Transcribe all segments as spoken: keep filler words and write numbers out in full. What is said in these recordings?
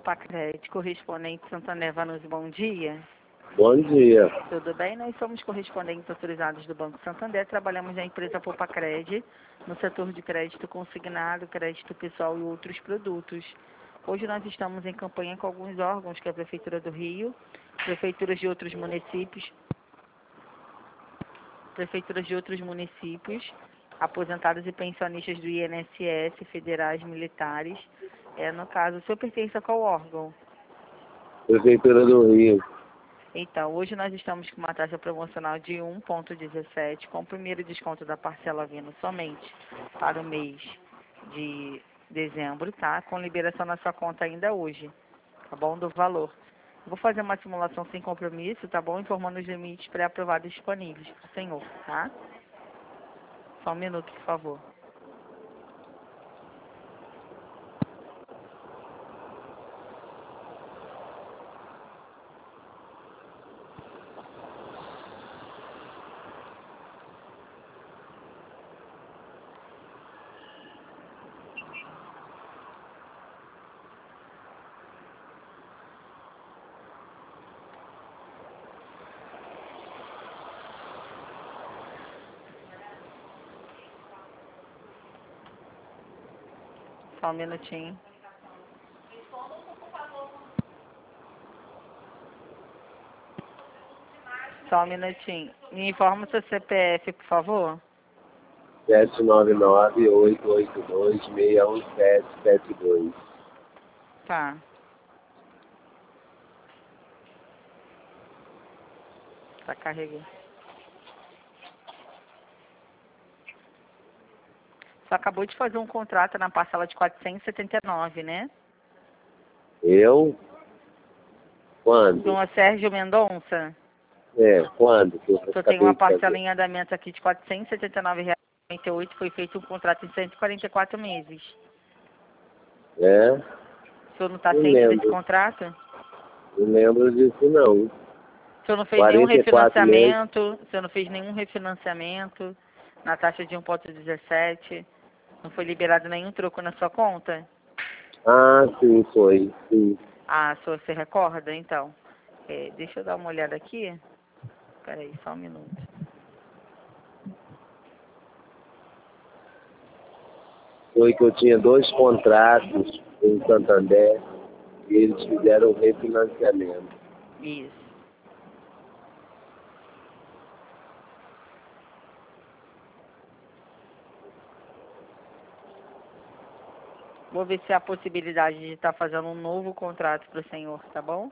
Pacred, correspondente Santander Vanus, bom dia. Bom dia. Tudo bem? Nós somos correspondentes autorizados do Banco Santander, trabalhamos na empresa Popacred, no setor de crédito consignado, crédito pessoal e outros produtos. Hoje nós estamos em campanha com alguns órgãos, que é a Prefeitura do Rio, prefeituras de outros municípios, prefeituras de outros municípios, aposentados e pensionistas do I N S S, federais, militares. É, no caso, o senhor pertence a qual órgão? Prefeitura do Rio. Então, hoje nós estamos com uma taxa promocional de um vírgula dezessete, com o primeiro desconto da parcela vindo somente para o mês de dezembro, tá? Com liberação na sua conta ainda hoje, tá bom? Do valor. Vou fazer uma simulação sem compromisso, tá bom? Informando os limites pré-aprovados disponíveis para o senhor, tá? Só um minuto, por favor. Só um minutinho. Só um minutinho. Me informa o seu C P F, por favor. sete nove nove, oito oito dois, seis um sete sete dois. Tá. Tá carregando. Você acabou de fazer um contrato na parcela de quatrocentos e setenta e nove, né? Eu? Quando? Dom Sérgio Mendonça? É, quando? Que eu Eu tenho uma acabei de fazer. parcela em andamento aqui de quatrocentos e setenta e nove reais e noventa e oito centavos. Foi feito um contrato em cento e quarenta e quatro meses. É? O senhor não está Não ciente desse lembro. contrato? Não lembro disso, não. O senhor não fez nenhum quarenta e quatro meses. refinanciamento? O senhor não fez nenhum refinanciamento na taxa de um vírgula dezessete? Não foi liberado nenhum troco na sua conta? Ah, sim, foi. Sim. Ah, o senhor se recorda? Então, é, deixa eu dar uma olhada aqui. Espera aí, só um minuto. Foi que eu tinha dois contratos em Santander e eles fizeram o refinanciamento. Isso. Vou ver se há possibilidade de estar fazendo um novo contrato para o senhor, tá bom?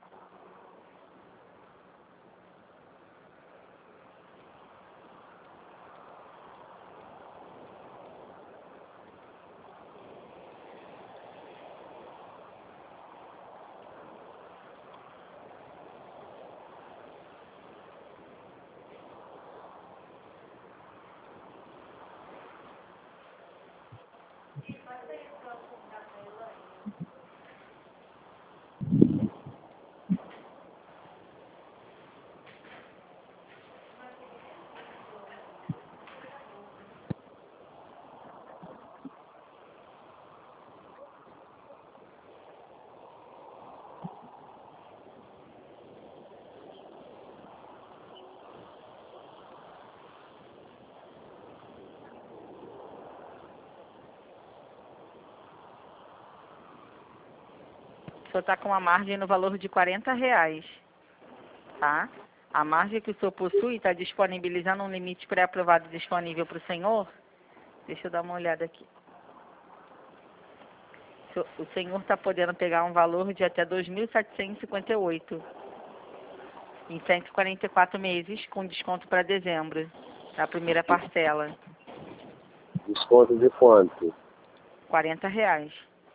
O senhor está com uma margem no valor de quarenta reais, tá? A margem que o senhor possui está disponibilizando um limite pré-aprovado disponível para o senhor. Deixa eu dar uma olhada aqui. O senhor está podendo pegar um valor de até dois mil setecentos e cinquenta e oito em cento e quarenta e quatro meses, com desconto para dezembro, a primeira parcela. Desconto de quanto? quarenta reais.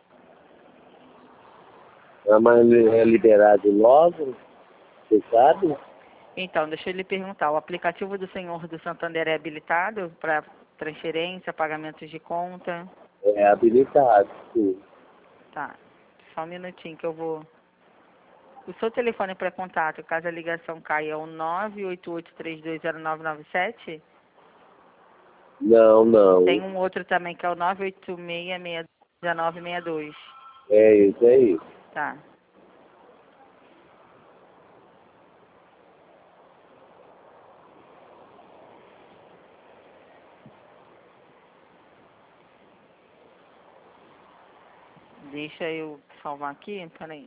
É, mas é liberado logo? Você sabe? Então, deixa eu lhe perguntar, o aplicativo do senhor do Santander é habilitado para transferência, pagamentos de conta? É habilitado, sim. Tá, só um minutinho que eu vou... O seu telefone para contato, caso a ligação caia, é o nove oito oito três dois zero nove nove sete? Não, não. Tem um outro também que é o nove oito seis seis um nove seis dois. É isso aí. Tá. Deixa eu salvar aqui, peraí.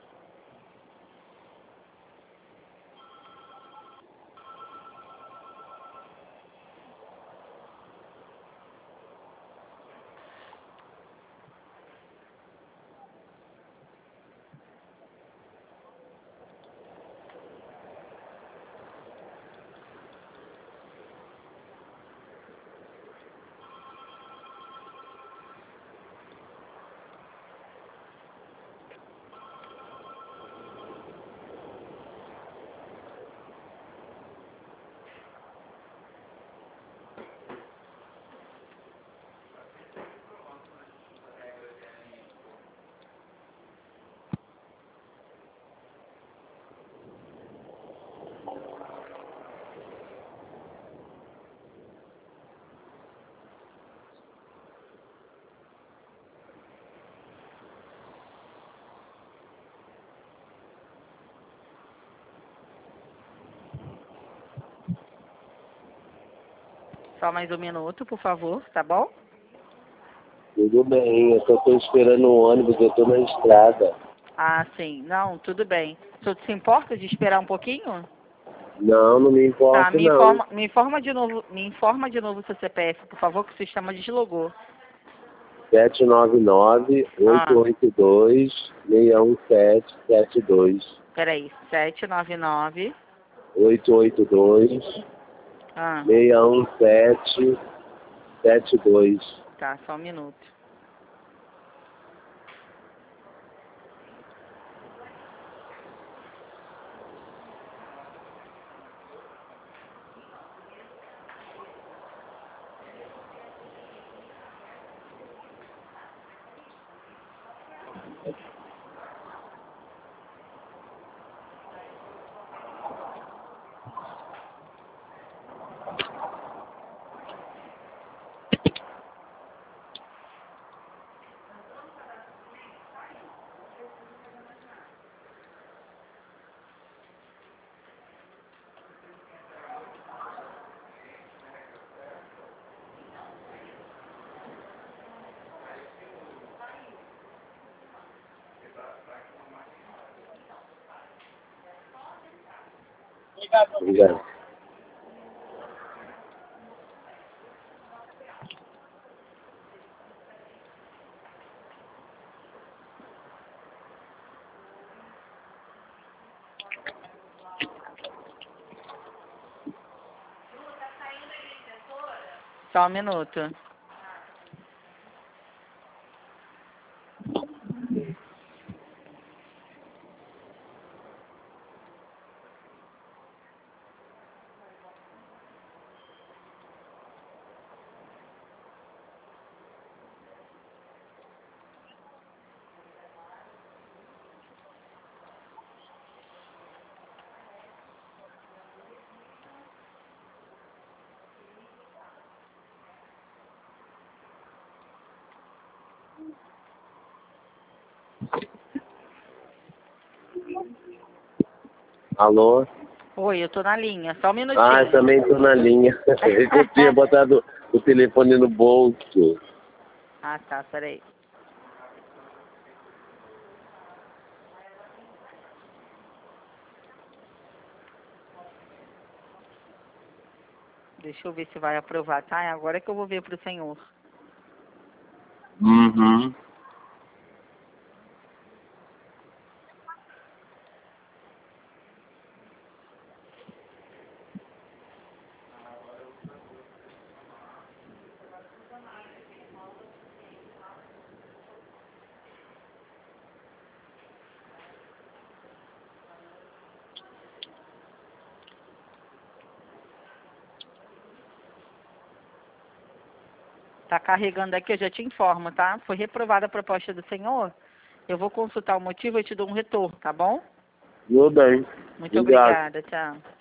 Só mais um minuto, por favor, tá bom? Tudo bem, eu só estou esperando o ônibus, eu estou na estrada. Ah, sim. Não, tudo bem. O senhor se importa de esperar um pouquinho? Não, não me Tá, importo me não. informa, me informa de novo, me informa de novo o seu C P F, por favor, que o sistema deslogou. sete nove nove, Ah, oito oito dois, seis um sete sete dois. peraí. sete nove nove. oito oito dois, Ah, seis um sete sete dois. tá, só um minuto. Obrigado. Só um minuto. Alô? Oi, eu tô na linha, só um minutinho. Ah, eu também estou na linha. Eu tinha botado o telefone no bolso. Ah, tá, peraí. Deixa eu ver se vai aprovar, tá? É agora que eu vou ver pro senhor. Uhum. Tá carregando aqui, eu já te informo, tá? Foi reprovada a proposta do senhor. Eu vou consultar o motivo e te dou um retorno, tá bom? Tudo bem. Muito Obrigado. obrigada, tchau.